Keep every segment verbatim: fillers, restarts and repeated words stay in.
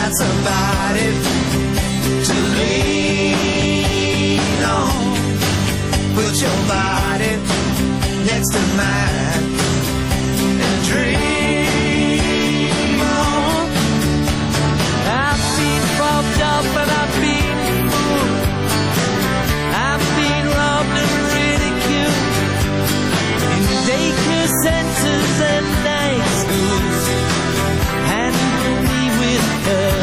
got somebody to lean on. Put your body next to mine and dream on. I've been robbed up and I've been fooled. I've been robbed and ridiculed in daycare centers and night schools. Handle me with her.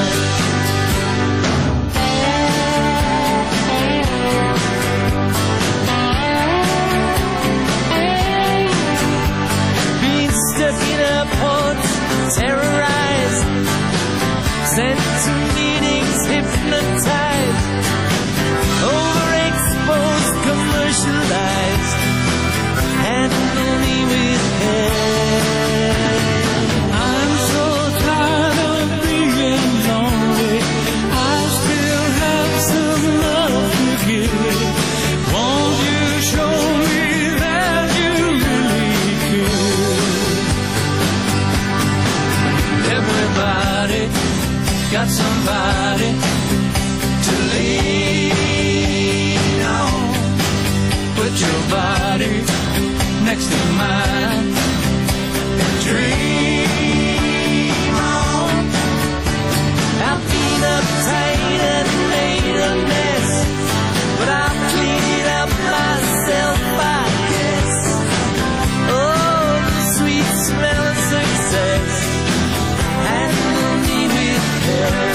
Been stuck in airports, terrorized, sent to meetings, hypnotized, overexposed, commercialized. Handle me with care. I'm so tired of being lonely. I still have some love to give. Won't you show me that you really care? Everybody got somebody to lean on. Put your body next to mine and dream on. I've been uptight and made a mess, but I've cleaned up myself, I guess. Oh, the sweet smell of success. Handle me with care.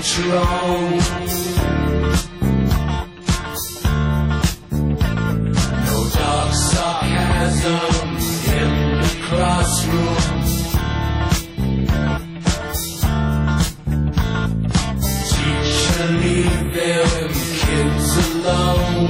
what's wrong. No dark sarcasm in the classroom. Teacher, leave them kids alone.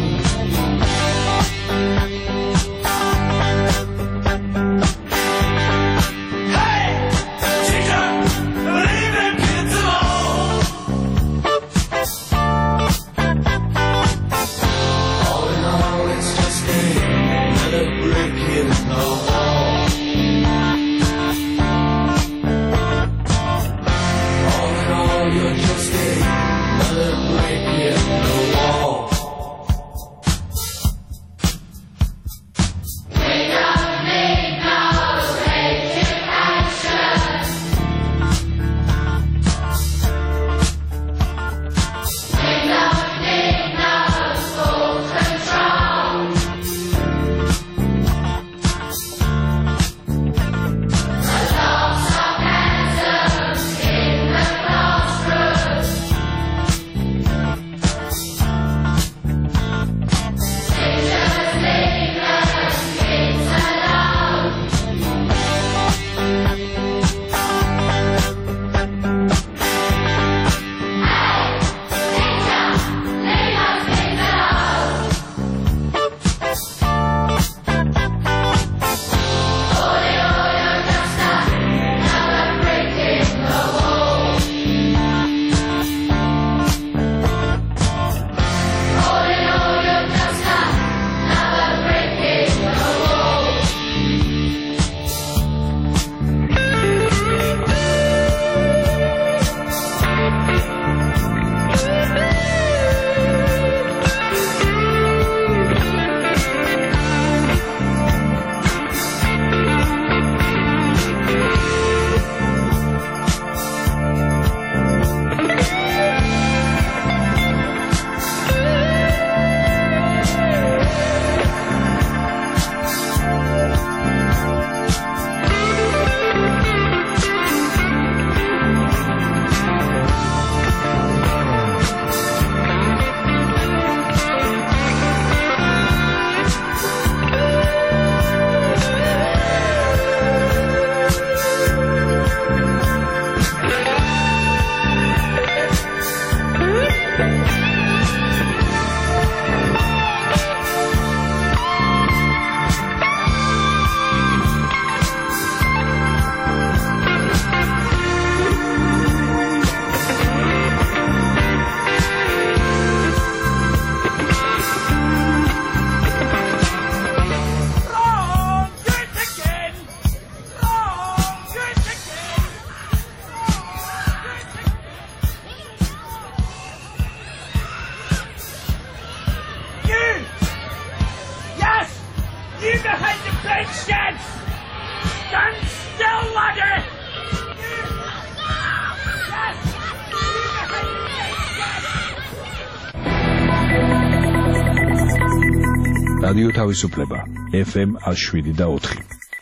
რადიო თავისუფლება ეფ ემ შვიდი და ოთხი.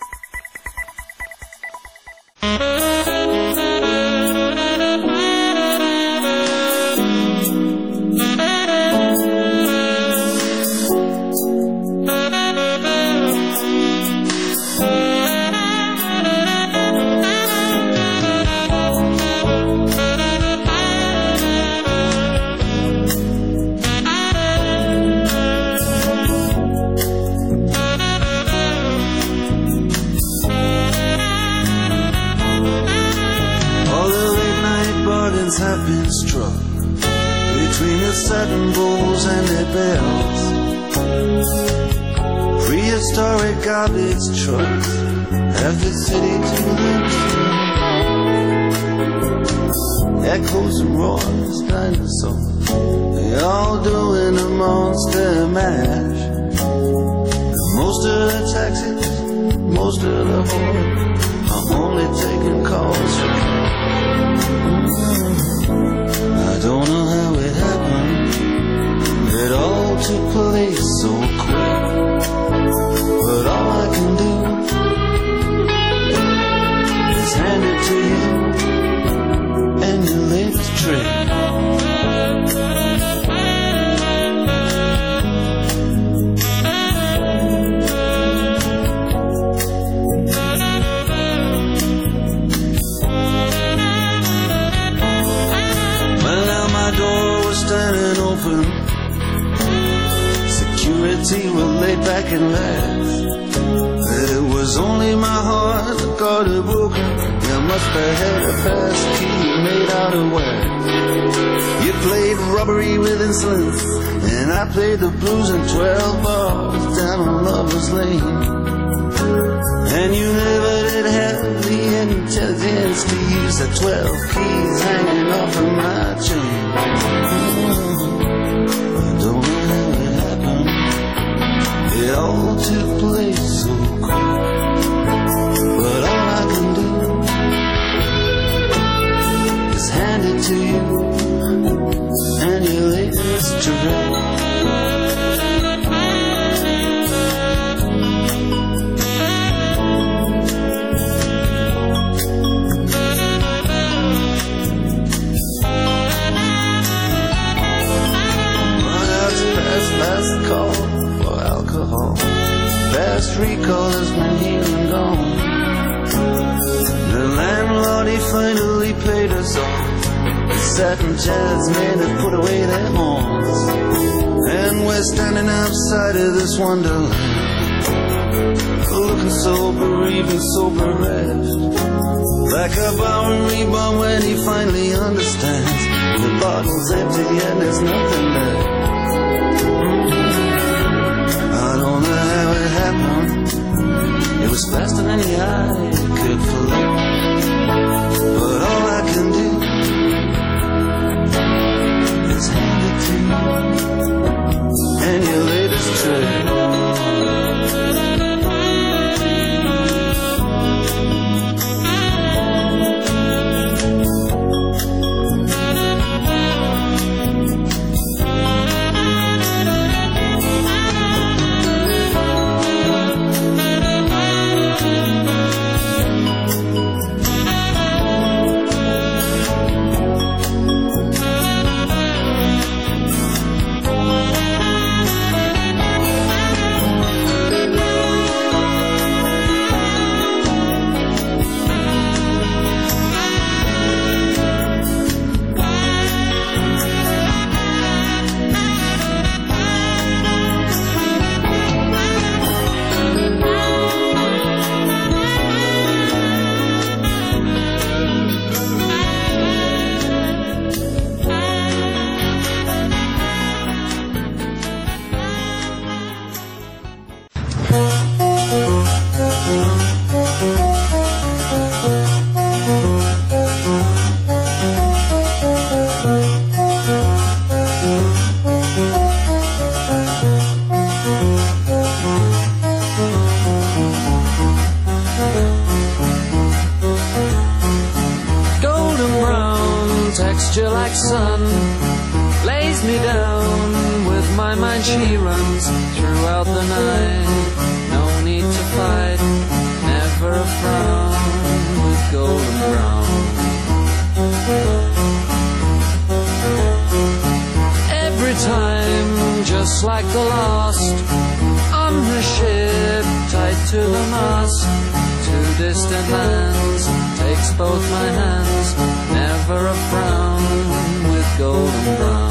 Have been struck between the satin bowls and their bells. Prehistoric garbage trucks have the city to themselves. Echoes and roars, dinosaurs, they all doing a monster mash. Most of the taxis, most of the whores are only taking calls for cash. I don't know how it happened. It all took place so quick. But all I can do is hand it to you and your latest trick. open. Security were laid back and laughed. It was only my heart that got it broken. You must have had a fast key made out of wax. You played robbery with insolence, and I played the blues in twelve bars down on Lover's Lane. And you never did have the intelligence to use the twelve keys hanging off of my chain. I don't know how it happened. It all took place so quick. But all I can do is hand it to you and your latest trick. Last call for alcohol. Fast recall has been here and gone. The landlord, he finally paid us off. The satin chairs made us put away their horns. And we're standing outside of this wonderland, looking so bereaved and so bereft, like a Bowery bomb when he finally understands the bottle's empty and there's nothing left. I don't know how it happened. It was faster than any eye could follow. But all I can do is hand it to you and your latest trick. Texture like sun lays me down. With my mind she runs throughout the night. No need to fight, never a frown. With golden brown, every time just like the last. On her ship tied to the mast, to distant lands takes both my hands. Never a frown with golden brown.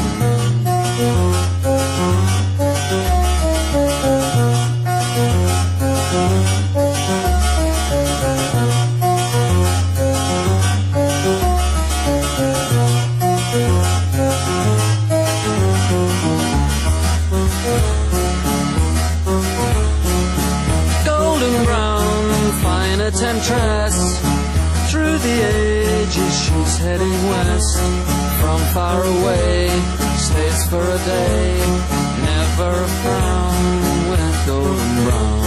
Golden brown, fine a temptress. Through the ages she's heading west. From far away, stays for a day. Never a frown with golden brown.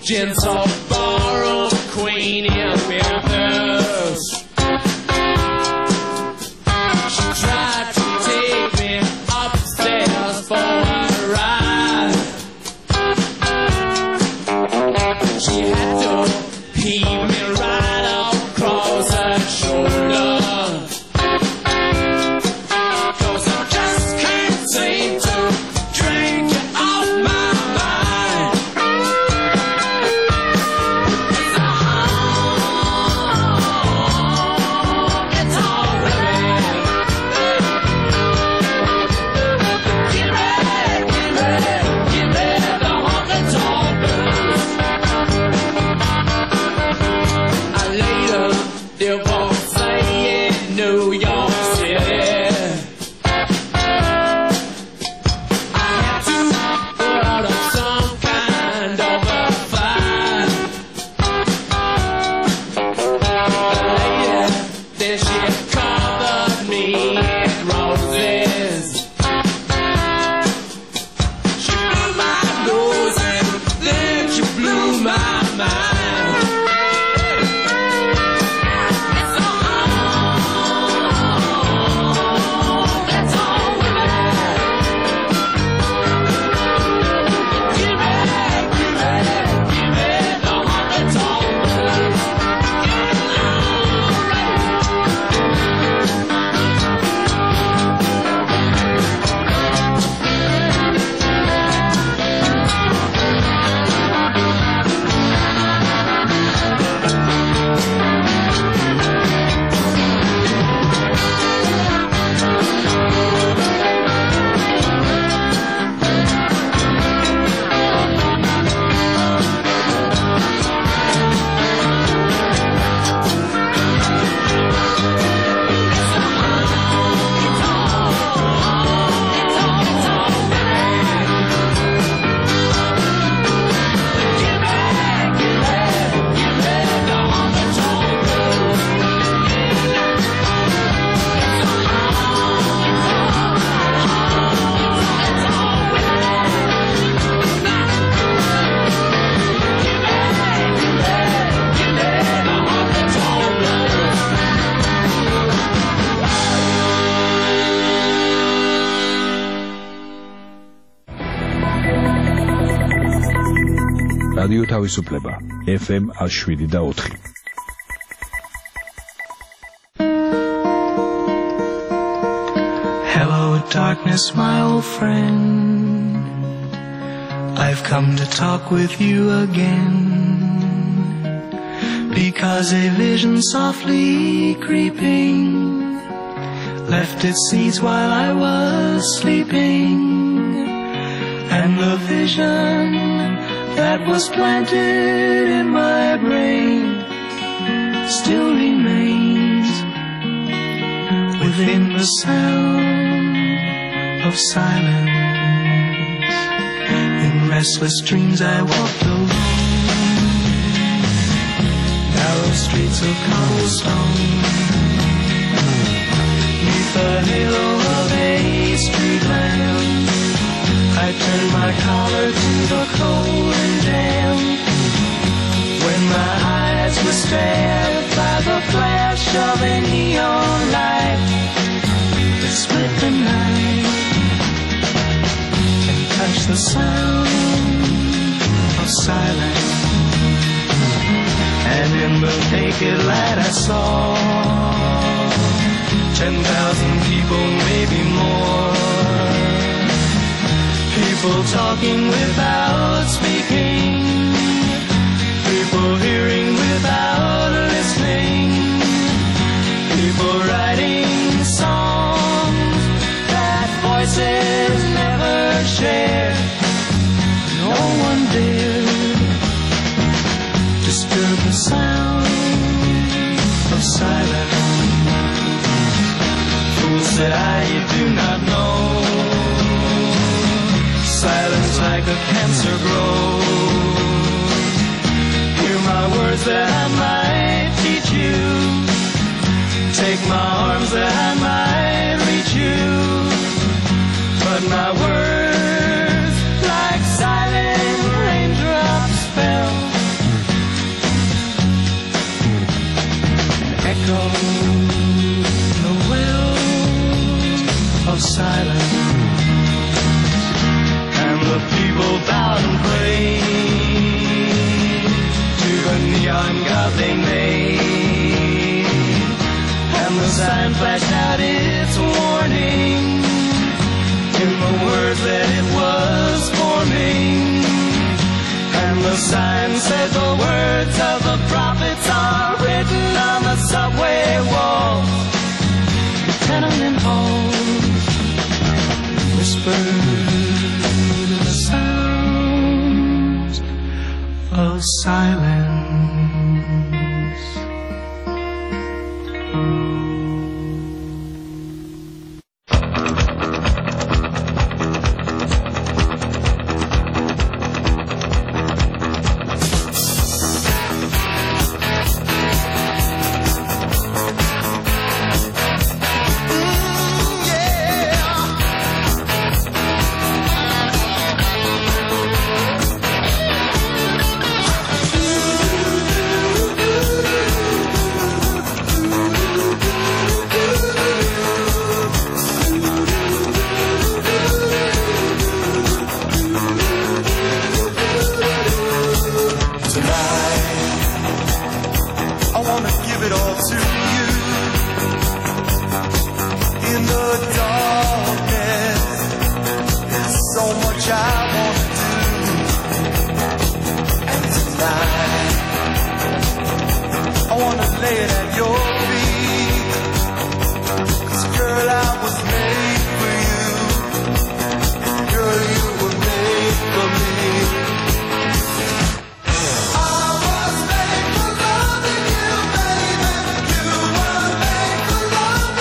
gentle ballroom queen in Memphis. She tried to take me upstairs for a ride. She had to heave me right across her shoulder. რადიო თავისუფლება ეფ ემ შვიდი და ოთხი. Hello darkness my old friend, I've come to talk with you again, because a vision softly creeping left its seeds while I was sleeping, and the vision that was planted in my brain still remains within the sound of silence. In restless dreams I walked alone, narrow streets of cobblestone, neath the halo of a street lamp. I turned my collar to the cold and damp, when my eyes were stabbed by the flash of a neon light that split the night and touched the sound of silence. And in the naked light I saw ten thousand people, maybe more, people talking without speaking, people hearing without listening, people writing songs that voices never shared. No one dared disturb the sound of silence. Fool, said I, you do not know, silence like a cancer grows. Hear my words that I might teach you, take my arms that I might reach you, but my words like silent raindrops fell sign flashed out its warning in the words that it was forming. And the sign said the words of the prophets are written on the subway walls, the tenement halls, whispered the sounds of silence.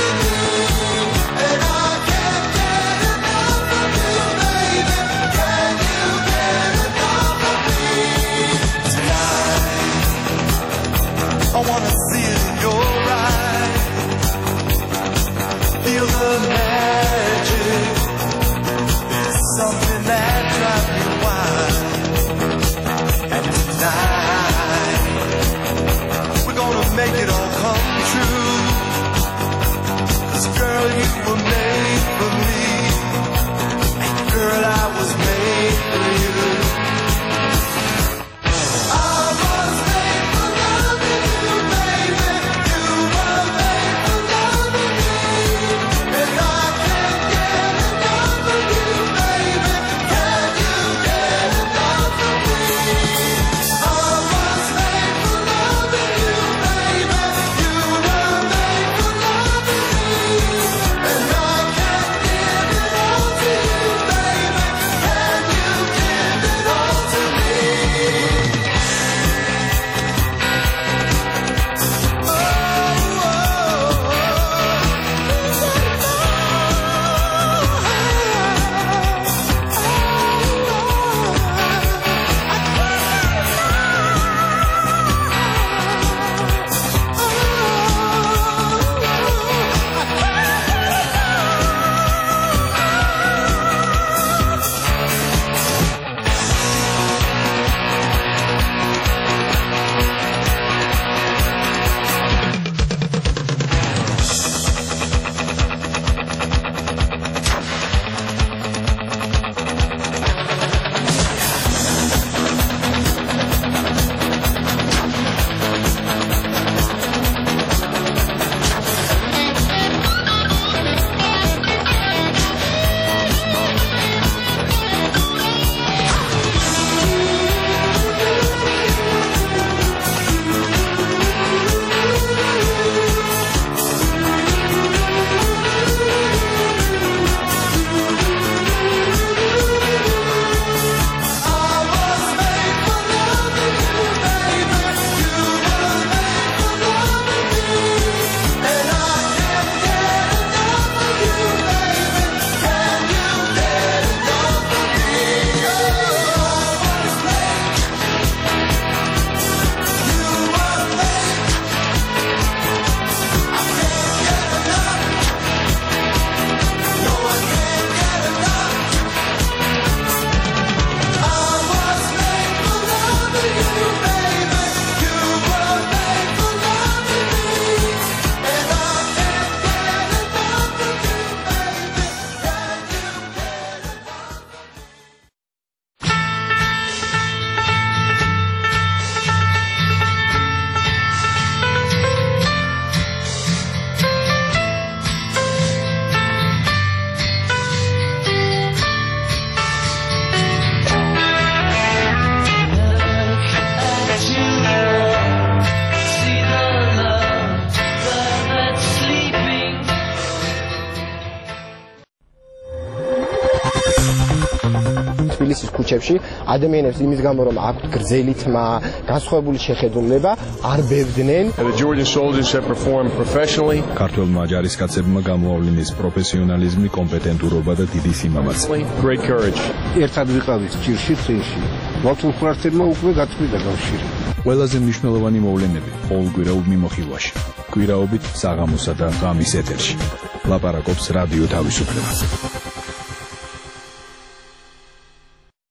Can თბილისის ქუჩებში ადამიანებს იმის გამო რომ აქვთ გრძელი თმა, განსხვავებული შეხედულება, არ ბევდნენ. The Georgian soldiers have performed professionally. ქართველმა ჯარისკაცებმა გამოავლინეს პროფესიონალიზმი, კომპეტენტურობა და დიდი სიმამაცე. Great courage. ერთად ვიყავით ჭირში წინში. მართლმსვართებმა უკვე გაწყვიტა კავშირი. ყველაზე მნიშვნელოვანი მოვლენები ყოველკვირაულ მიმოხილვაში. კვირაობით საღამოსა და ღამის ეთერში. ლაპარაკობს რადიო თავისუფლება.